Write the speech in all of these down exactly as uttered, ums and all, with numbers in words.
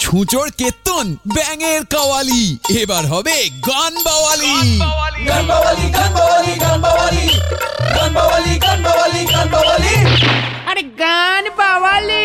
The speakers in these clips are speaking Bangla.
ছুঁচোর কেতন ব্যাঙের কাওয়ালি, এবার হবে গান বাওয়ালি। গান বাওয়ালি গান বাওয়ালি গান বাওয়ালি গান বাওয়ালি গান বাওয়ালি গান বাওয়ালি। আরে গান বাওয়ালি।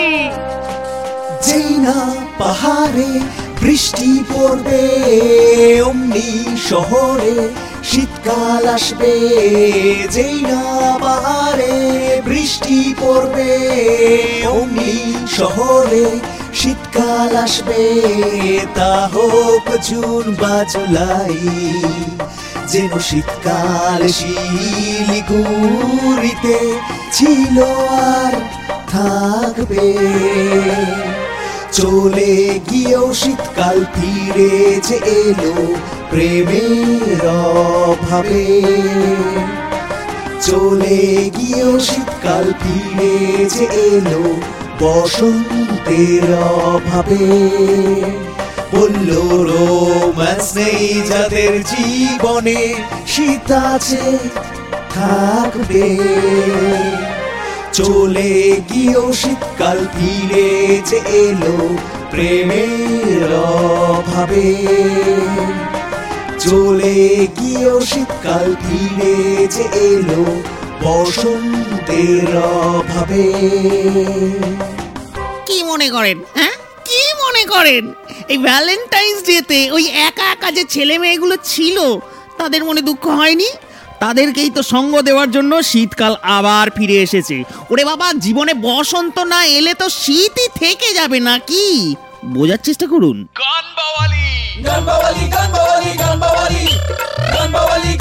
যেই না পাহাড়ে বৃষ্টি পড়বে অমনি শহরে শীতকাল আসবে। যেই না পাহাড়ে বৃষ্টি পড়বে অমনি শহরে শীতকাল আসবে। তা হোক জুন বা জুলাই, যেন শীতকাল শিলিগুড়িতে ছিল আর থাকবে। চলে গিয়েও শীতকাল ফিরে যে এলো প্রেমের অভাবে। চলে গিয়েও শীতকাল ফিরে যে এলো বসন্তের অভাবে। বলল রোম্যান্স নেই যাদের জীবনে, শীত আছে থাকবে। চলে গিয়েও শীতকাল ফিরে যে এলো প্রেমের অভাবে। চলে গিয়েও শীতকাল ফিরে যে এলো বসন্তের অভাবে। কি মনে করেন, হ্যাঁ কি মনে করেন এই ভ্যালেন্টাইন্স ডেতে ওই একা একা যে ছেলে মেয়েগুলো ছিল তাদের মনে দুঃখ হয়নি? তাদেরকেই তো সঙ্গ দেওয়ার জন্য শীতকাল আবার ফিরে এসেছে। ওরে বাবা, জীবনে বসন্ত না এলে তো শীতই থেকে যাবে নাকি? বোঝার চেষ্টা করুন। গান বাওয়ালি গান বাওয়ালি গান বাওয়ালি গান বাওয়ালি গান বাওয়ালি